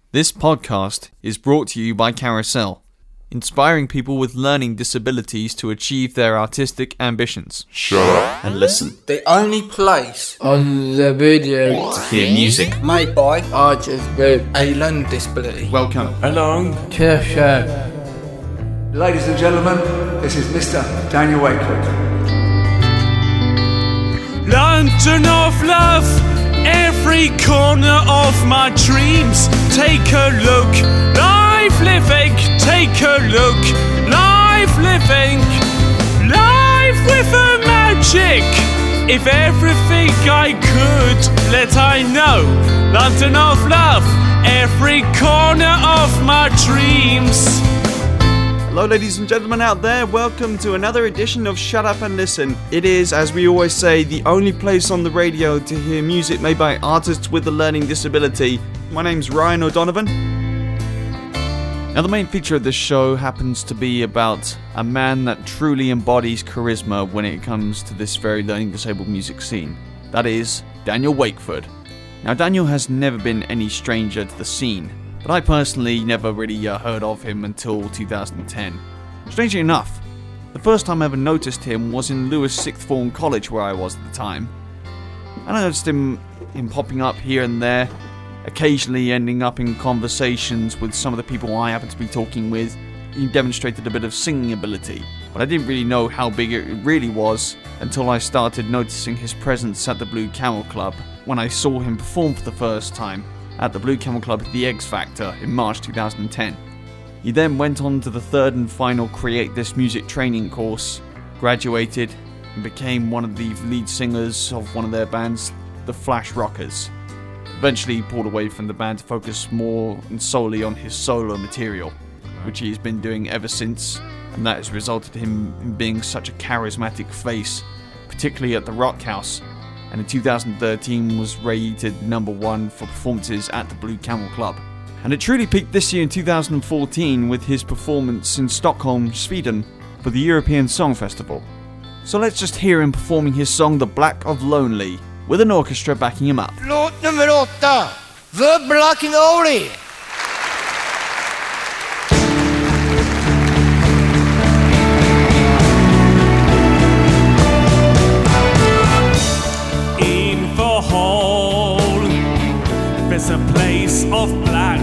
This podcast is brought to you by Carousel, inspiring people with learning disabilities to achieve their artistic ambitions. Shut up and listen. The only place on the video to hear music made by artists with a learning disability. Welcome along to the show. Ladies and gentlemen, this is Mr. Daniel Wakefield. Lantern of love, every corner of my dreams. Take a look, life living. Take a look, life living. Life with a magic. If everything I could, let I know. Lantern of love, every corner of my dreams. Hello ladies and gentlemen out there, welcome to another edition of Shut Up and Listen. It is, as we always say, the only place on the radio to hear music made by artists with a learning disability. My name's Ryan O'Donovan. Now the main feature of this show happens to be about a man that truly embodies charisma when it comes to this very learning disabled music scene. That is, Daniel Wakeford. Now Daniel has never been any stranger to the scene, but I personally never really heard of him until 2010. Strangely enough, the first time I ever noticed him was in Lewis Sixth Form College where I was at the time. And I noticed him popping up here and there, occasionally ending up in conversations with some of the people I happened to be talking with. He demonstrated a bit of singing ability, but I didn't really know how big it really was until I started noticing his presence at the Blue Camel Club when I saw him perform for the first time at the Blue Camel Club at the X Factor in March 2010. He then went on to the third and final Create This Music training course, graduated, and became one of the lead singers of one of their bands, the Flash Rockers. Eventually he pulled away from the band to focus more and solely on his solo material, which he's been doing ever since, and that has resulted in him in being such a charismatic face, particularly at the Rock House, and in 2013 was rated #1 for performances at the Blue Camel Club. And it truly peaked this year in 2014 with his performance in Stockholm, Sweden for the European Song Festival. So let's just hear him performing his song The Black of Lonely, with an orchestra backing him up. Låt nummer 8, The Black and Lonely. There's a place of black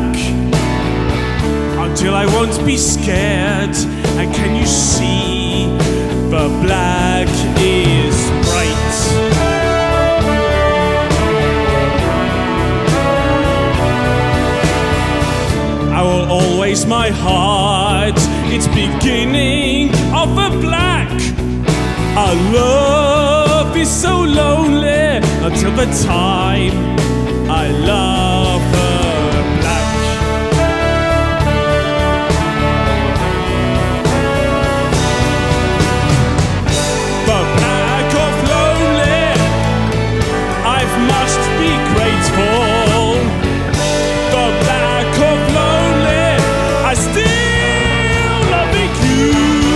until I won't be scared. And can you see the black is bright? I will always my heart, it's beginning of a black. Our love is so lonely until the time I love her black. The black of lonely, I must be grateful. The black of lonely, I still loving you.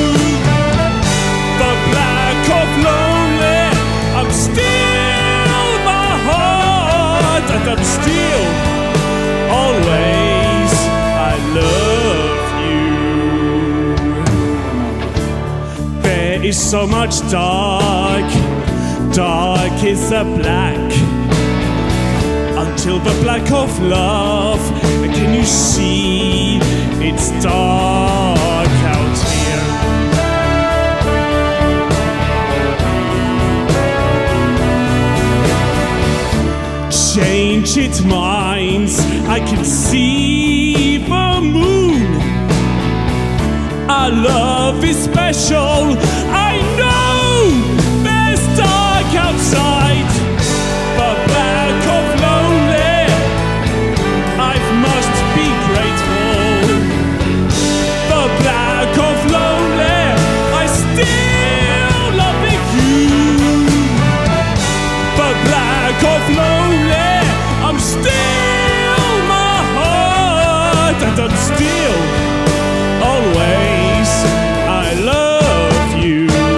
The black of lonely, I'm still my heart, and I'm still always I love you. There is so much dark, dark is the black, until the black of love. And can you see it's dark out here? Change its minds, I can see the moon. Our love is special, I know there's dark outside. The black of lonely, I must be grateful. The black of lonely, I still loving you. The black of lonely, I'm still my heart, and I'm still always I love you.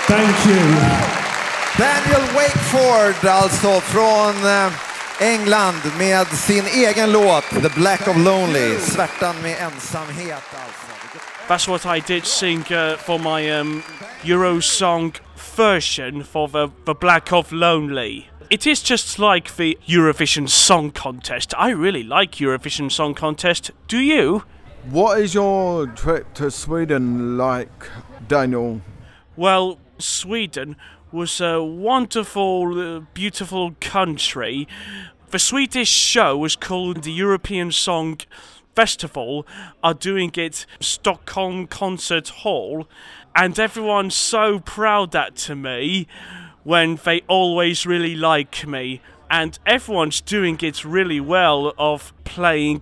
Thank you. Daniel Wakeford alltså från England med sin egen låt The Black of Lonely, svärtan med ensamhet alltså. That's what I did sing for my Eurosong version for the Black of Lonely. It is just like the Eurovision Song Contest. I really like Eurovision Song Contest. Do you? What is your trip to Sweden like, Daniel? Well, Sweden was a wonderful, beautiful country. The Swedish show was called the European Song Festival, are doing it Stockholm Concert Hall, and everyone's so proud that to me when they always really like me, and everyone's doing it really well of playing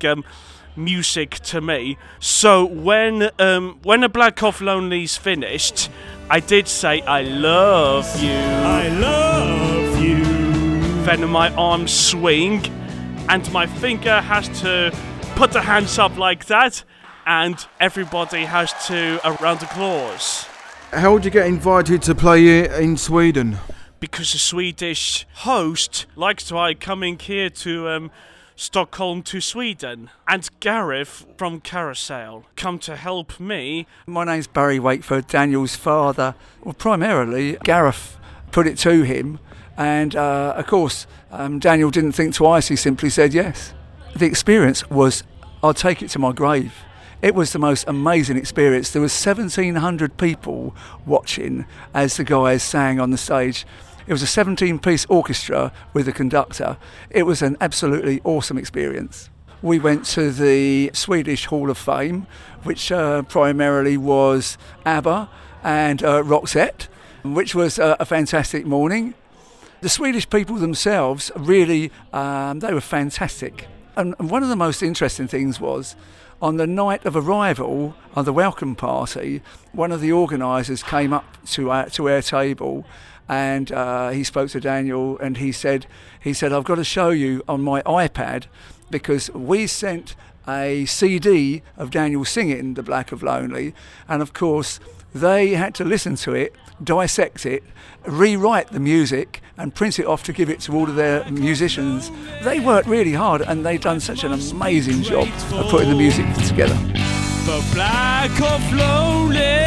music to me. So when the Black of Lonely's finished, I did say I love you. I love you. Then my arms swing, and my finger has to put the hands up like that, and everybody has to a round of applause. How did you get invited to play in Sweden? Because the Swedish host likes to coming here to Stockholm to Sweden, and Gareth from Carousel come to help me. My name's Barry Wakeford, Daniel's father. Well, primarily Gareth put it to him, and of course Daniel didn't think twice, he simply said yes. The experience was, I'll take it to my grave. It was the most amazing experience. There was 1,700 people watching as the guys sang on the stage. It was a 17-piece orchestra with a conductor. It was an absolutely awesome experience. We went to the Swedish Hall of Fame, which primarily was ABBA and Roxette, which was a fantastic morning. The Swedish people themselves really, they were fantastic. And one of the most interesting things was, on the night of arrival, on the welcome party, one of the organisers came up to our table, and he spoke to Daniel, and he said, I've got to show you on my iPad, because we sent a CD of Daniel singing The Black of Lonely, and of course they had to listen to it, dissect it, rewrite the music and print it off to give it to all of their musicians. They worked really hard, and they've done such an amazing job of putting the music together. The Black of Lonely,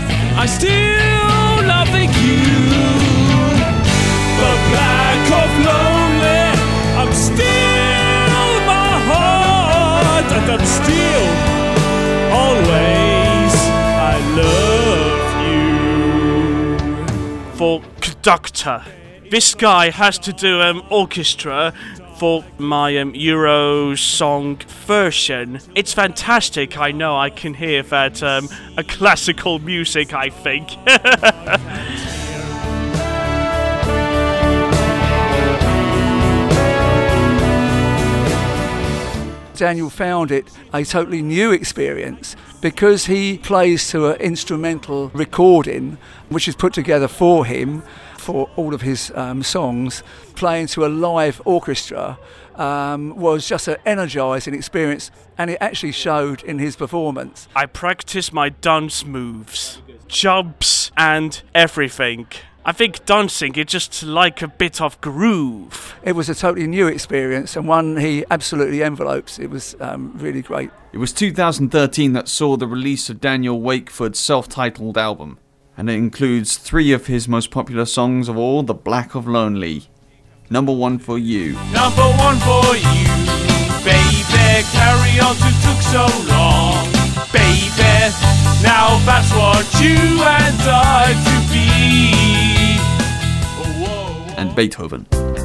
I still love you. The Black of Lonely, I'm still my heart, and I'm still always I love you. For conductor, this guy has to do orchestra for my Euro song version. It's fantastic. I know I can hear that a classical music, I think. Daniel found it a totally new experience because he plays to an instrumental recording which is put together for him for all of his songs. Playing to a live orchestra was just an energising experience, and it actually showed in his performance. I practice my dance moves, jumps and everything. I think dancing is just like a bit of groove. It was a totally new experience, and one he absolutely envelopes. It was really great. It was 2013 that saw the release of Daniel Wakeford's self-titled album, and it includes 3 of his most popular songs of all, The Black of Lonely. Number 1 for you. Number 1 for you, baby. Carry on, it took so long, baby. Now that's what you and I to be. And Beethoven.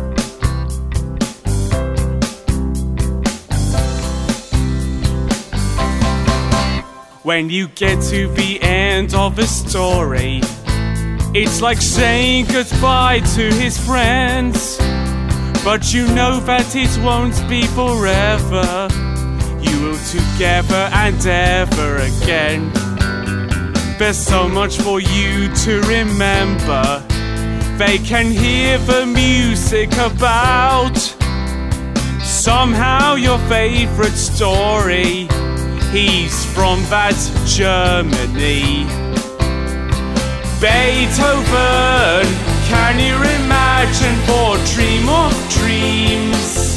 When you get to the end of a story, it's like saying goodbye to his friends. But you know that it won't be forever. You will together and ever again. There's so much for you to remember. They can hear the music about somehow your favorite story. He's from that Germany. Beethoven, can you imagine for dream of dreams?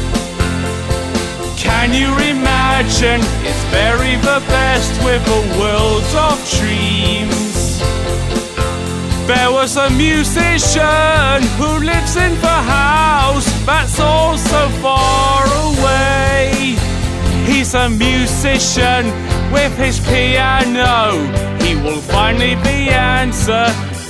Can you imagine it's very the best with a world of dreams? There was a musician who lives in the house that's all so far away. He's a musician with his piano. He will finally be answer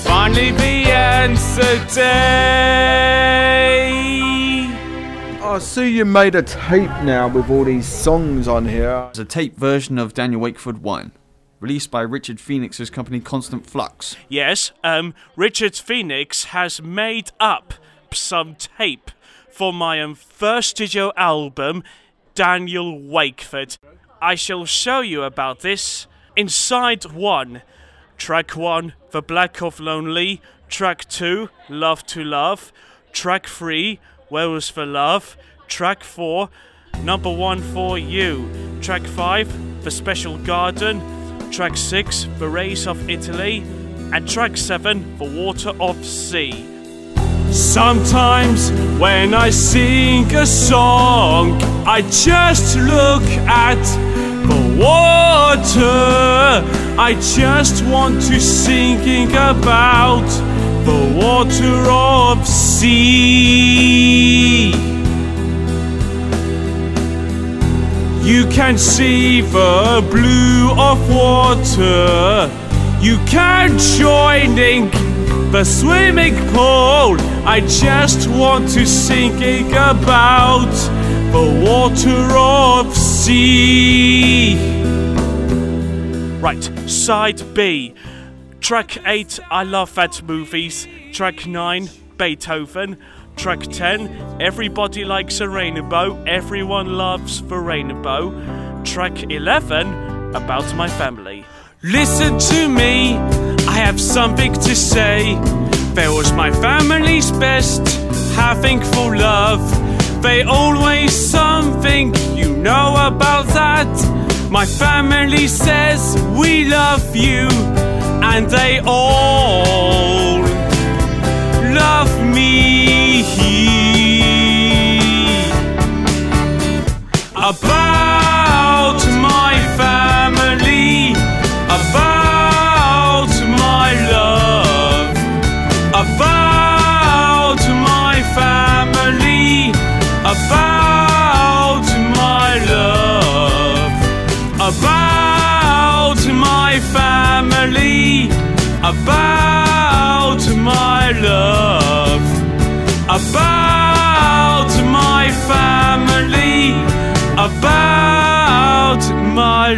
day. I see you made a tape now with all these songs on here. It's a tape version of Daniel Wakeford 1, released by Richard Phoenix's company Constant Flux. Yes, Richard Phoenix has made up some tape for my first studio album, Daniel Wakeford. I shall show you about this. Inside 1, track 1, The Black of Lonely, track 2, Love to Love, track 3, Where Was the Love, track 4, Number 1 for You, track 5, The Special Garden, track 6, The Rays of Italy, and track 7, The Water of Sea. Sometimes when I sing a song, I just look at the water. I just want to sing about the water of sea. You can see the blue of water. You can join in the swimming pool. I just want to sing about the water of sea. Right, side B. Track 8, I Love That Movies. Track 9, Beethoven. Track 10, Everybody Likes a Rainbow. Everyone Loves the Rainbow. Track 11, About My Family. Listen to me, I have something to say. There was my family's best, having full love. They always something, you know about that. My family says we love you, and they all love me. About my family, about my love, about my family, about my love, about my family, about my love, about my family, about my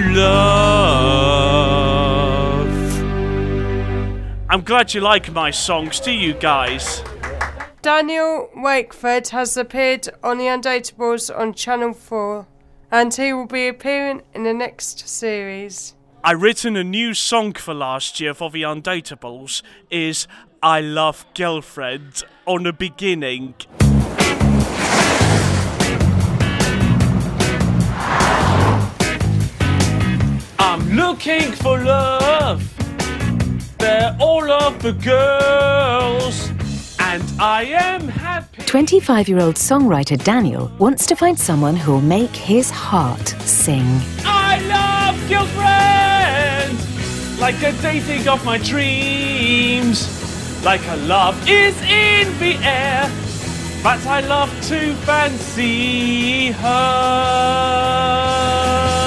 love. I'm glad you like my songs, do you guys? Daniel Wakeford has appeared on The Undateables on Channel 4, and he will be appearing in the next series. I written a new song for last year for The Undateables, is I Love Girlfriend on the beginning. I'm looking for love, they're all of the girls, and I am happy. 25-year-old songwriter Daniel wants to find someone who'll make his heart sing. I love girlfriend, like a dating of my dreams, like a love is in the air, but I love to fancy her.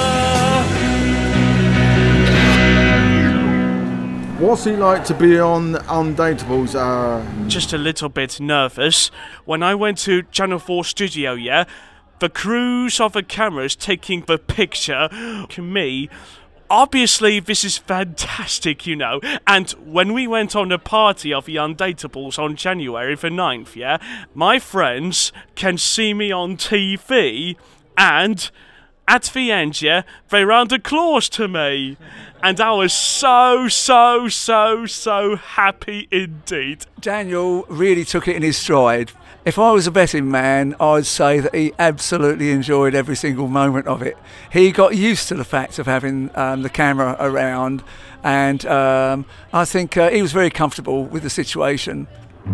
What's he like to be on Undateables? Just a little bit nervous. When I went to Channel 4 studio, the crews of the cameras taking the picture to me. Obviously, this is fantastic, you know. And when we went on the party of the Undateables on January the 9th, my friends can see me on TV, and at the end, yeah, they round a clause to me. And I was so happy indeed. Daniel really took it in his stride. If I was a betting man, I'd say that he absolutely enjoyed every single moment of it. He got used to the fact of having the camera around, and I think he was very comfortable with the situation.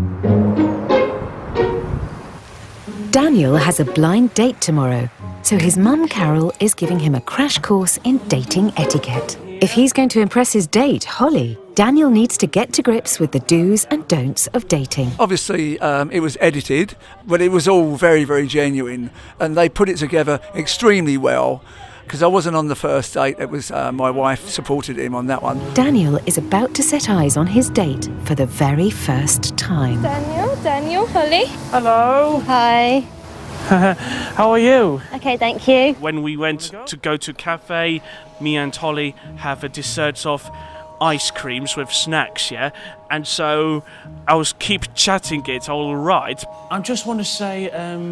Daniel has a blind date tomorrow, so his mum Carol is giving him a crash course in dating etiquette. If he's going to impress his date, Holly, Daniel needs to get to grips with the do's and don'ts of dating. Obviously, it was edited, but it was all very, very genuine, and they put it together extremely well. Because I wasn't on the first date, it was my wife supported him on that one. Daniel is about to set eyes on his date for the very first time. Daniel, Holly. Hello. Hi. How are you? Okay, thank you. When we went to go to cafe, me and Holly have a dessert of ice creams with snacks, yeah? And so I was keep chatting it all right. I just want to say,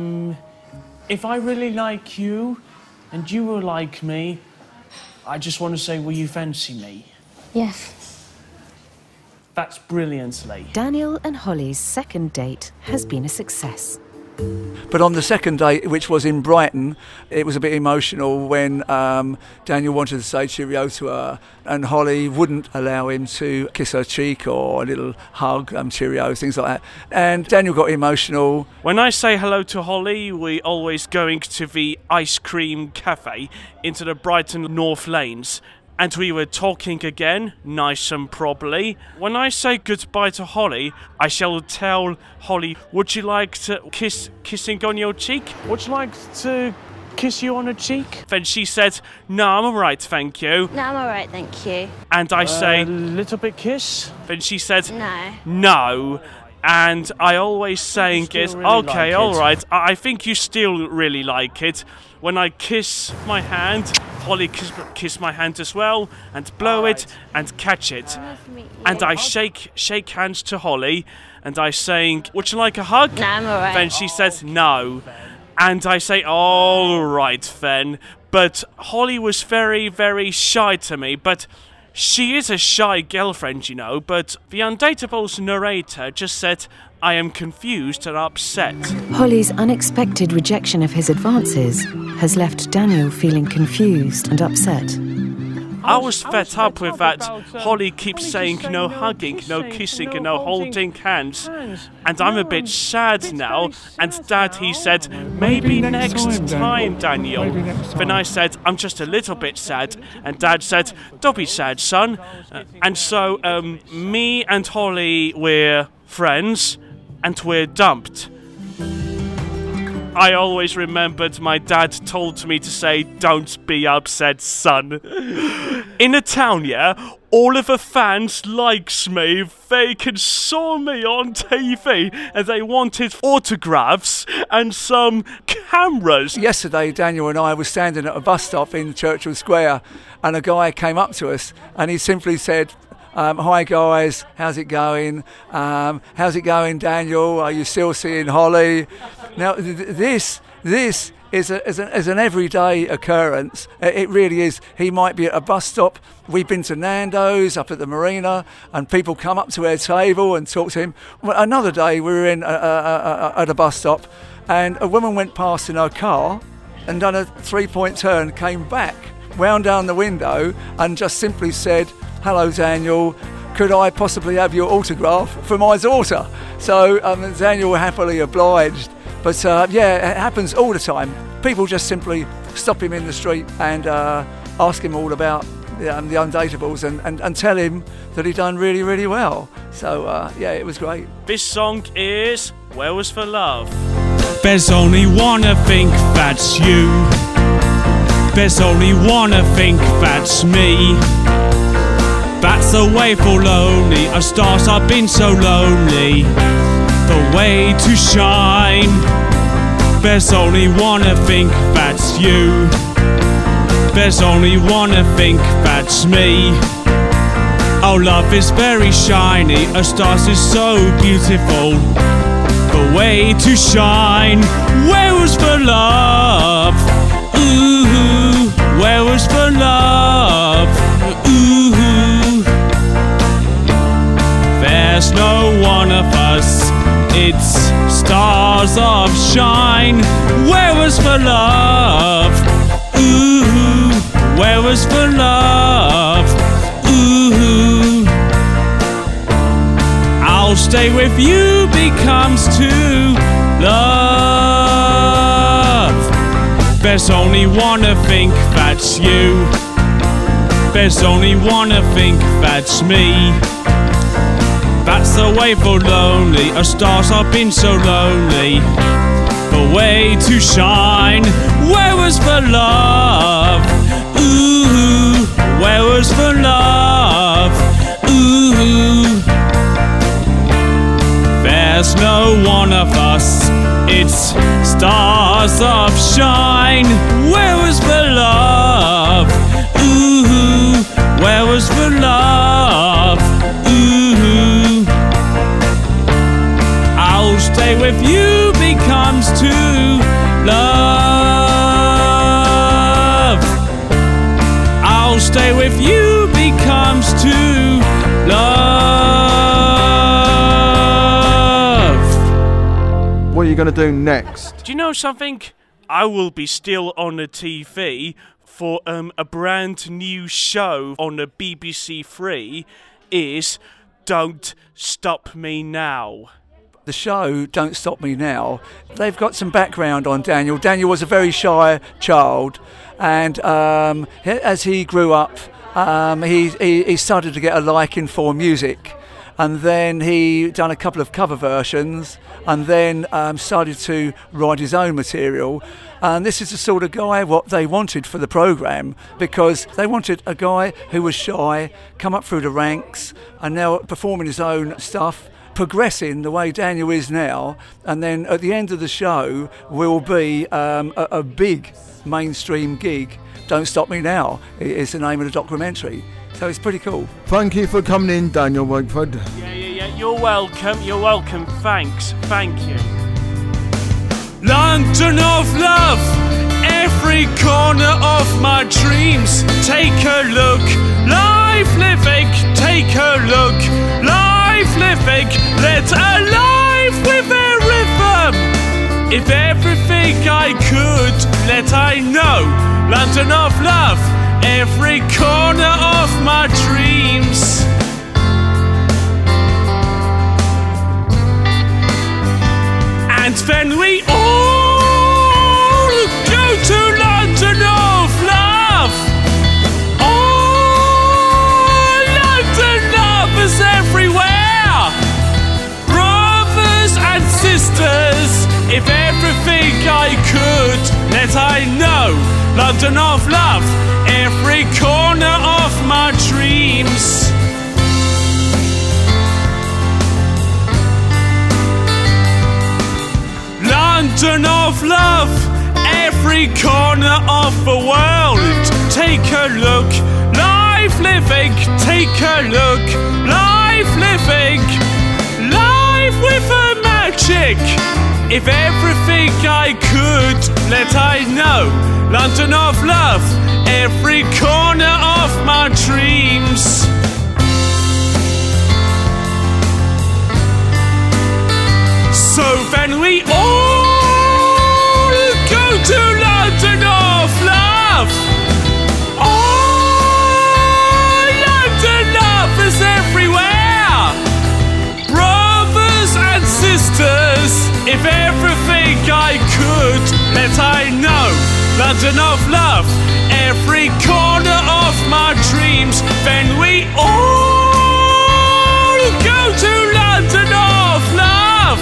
if I really like you and you will like me, I just want to say, will you fancy me? Yes. That's brilliantly. Daniel and Holly's second date has been a success. But on the second date, which was in Brighton, it was a bit emotional when Daniel wanted to say cheerio to her and Holly wouldn't allow him to kiss her cheek or a little hug, cheerio, things like that. And Daniel got emotional. When I say hello to Holly, we're always going to the ice cream cafe into the Brighton North Lanes. And we were talking again, nice and properly. When I say goodbye to Holly, I shall tell Holly, would you like to kissing on your cheek? Would you like to kiss you on a cheek? Then she said, no, I'm all right, thank you. No, I'm all right, thank you. And I say, little bit kiss? Then she said, No. No. And I always saying it, really okay, like all it. right, I think you still really like it. When I kiss my hand, Holly kiss my hand as well, and blow it and catch it. And I shake hands to Holly, and I saying, would you like a hug? No, I'm all right. Then she says no. And I say, all right then. But Holly was very, very shy to me, but she is a shy girlfriend, you know, but the Undateables narrator just said, I am confused and upset. Holly's unexpected rejection of his advances has left Daniel feeling confused and upset. I was fed up with that. Holly keeps saying no hugging, no kissing, and no holding hands. And I'm a bit sad now. And Dad, he said, maybe next time, Daniel. Then I said, I'm just a little bit sad. And Dad said, don't be sad, son. And so me and Holly, we're friends, and we're dumped. I always remembered my dad told me to say, don't be upset, son. In a town, yeah, all of the fans likes me. They can saw me on TV and they wanted autographs and some cameras. Yesterday, Daniel and I were standing at a bus stop in Churchill Square and a guy came up to us and he simply said, hi guys, how's it going? How's it going, Daniel? Are you still seeing Holly? Now, this is an everyday occurrence. It really is. He might be at a bus stop. We've been to Nando's up at the marina, and people come up to our table and talk to him. Well, another day, we were in at a bus stop, and a woman went past in her car and done a three-point turn, came back, wound down the window, and just simply said, hello, Daniel, could I possibly have your autograph for my daughter? So Daniel happily obliged. But yeah, it happens all the time. People just simply stop him in the street and ask him all about the Undateables and tell him that he done really, really well. So yeah, it was great. This song is Where Was For Love. There's only one I think that's you. There's only one I think that's me. That's the way for lonely. Our stars have been so lonely. The way to shine. There's only one I think that's you. There's only one I think that's me. Our love is very shiny. Our stars is so beautiful. The way to shine. Where was for love? Ooh. where was the love? Ooh, there's no one of us, it's stars of shine. Where was the love? Ooh, where was the love? Ooh, I'll stay with you becomes to love. There's only one I think that's you. There's only one I think that's me. That's the way for lonely. Our stars have been so lonely. The way to shine. Where was the love? Ooh, where was the love? Ooh, there's no one of us, it's stars of shine. Where was the love? Ooh, where was the love? Ooh, I'll stay with you becomes to love. I'll stay with you becomes to love. What are you going to do next? Do you know something? I will be still on the TV for a brand new show on the BBC Three. Is Don't Stop Me Now. The show Don't Stop Me Now, they've got some background on Daniel. Daniel was a very shy child, and as he grew up, he started to get a liking for music, and then he done a couple of cover versions, and then started to write his own material. And this is the sort of guy what they wanted for the programme, because they wanted a guy who was shy, come up through the ranks, and now performing his own stuff, progressing the way Daniel is now, and then at the end of the show will be a big mainstream gig. Don't Stop Me Now is the name of the documentary. So it's pretty cool. Thank you for coming in, Daniel Wakeford. Yeah, you're welcome, thanks, thank you. London of love, every corner of my dreams. Take a look, life living, take a look, life living. Let's alive with a rhythm. If everything I could, let I know. London of love, every corner of my dreams. And then we all go to London of love. Oh, London love is everywhere. Brothers and sisters, if everything I could, let I know. London of love, every corner of my dreams. London of love, every corner of the world. Take a look, life living, take a look, life living, life with a magic. If everything I could, let I know. London of love, every corner of my dreams. So then we all go to London of love. Oh, London love is everywhere. Brothers and sisters, if everything I could, let I know. London of love, every corner of my dreams. Then we all go to London of love.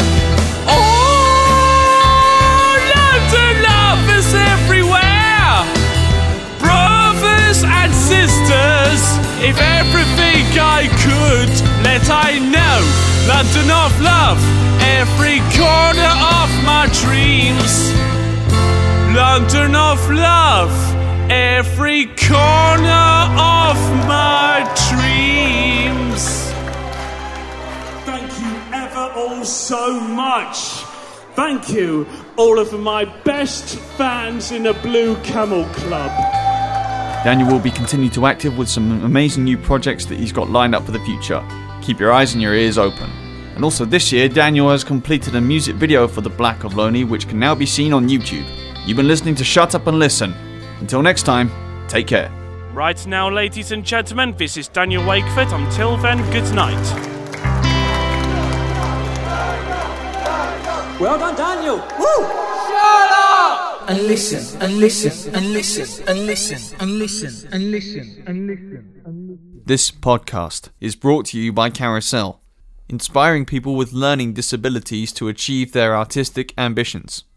Oh, London love is everywhere. Brothers and sisters, if everything I could, let I know. London of love, every corner of my dreams. London of love, every corner of my dreams. Thank you ever all so much. Thank you, all of my best fans in the Blue Camel Club. Daniel will be continuing to active with some amazing new projects that he's got lined up for the future. Keep your eyes and your ears open. And also this year, Daniel has completed a music video for The Black of Lonely, which can now be seen on YouTube. You've been listening to Shut Up and Listen. Until next time, take care. Right now, ladies and gentlemen, this is Daniel Wakeford. Until then, good night. Well done, Daniel! Woo! Shut up! And listen, and listen, and listen, and listen, and listen, and listen, and listen. This podcast is brought to you by Carousel, inspiring people with learning disabilities to achieve their artistic ambitions.